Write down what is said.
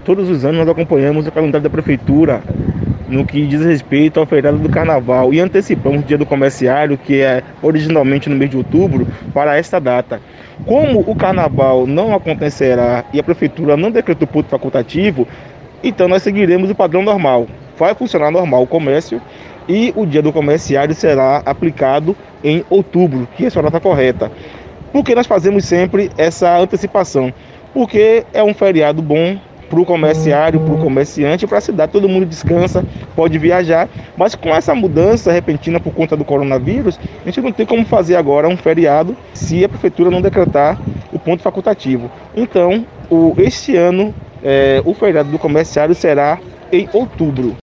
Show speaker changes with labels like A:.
A: todos os anos nós acompanhamos o calendário da prefeitura no que diz respeito ao feriado do carnaval e antecipamos o dia do comerciário, que é originalmente no mês de outubro, para esta data. Como o carnaval não acontecerá e a prefeitura não decretou ponto facultativo, então nós seguiremos o padrão normal. Vai funcionar normal o comércio e o dia do comerciário será aplicado em outubro, que é a sua data correta. Por que nós fazemos sempre essa antecipação? Porque é um feriado bom para o comerciário, para o comerciante, para a cidade. Todo mundo descansa, pode viajar, mas com essa mudança repentina por conta do coronavírus, a gente não tem como fazer agora um feriado se a prefeitura não decretar o ponto facultativo. Então, este ano, o feriado do comerciário será em outubro.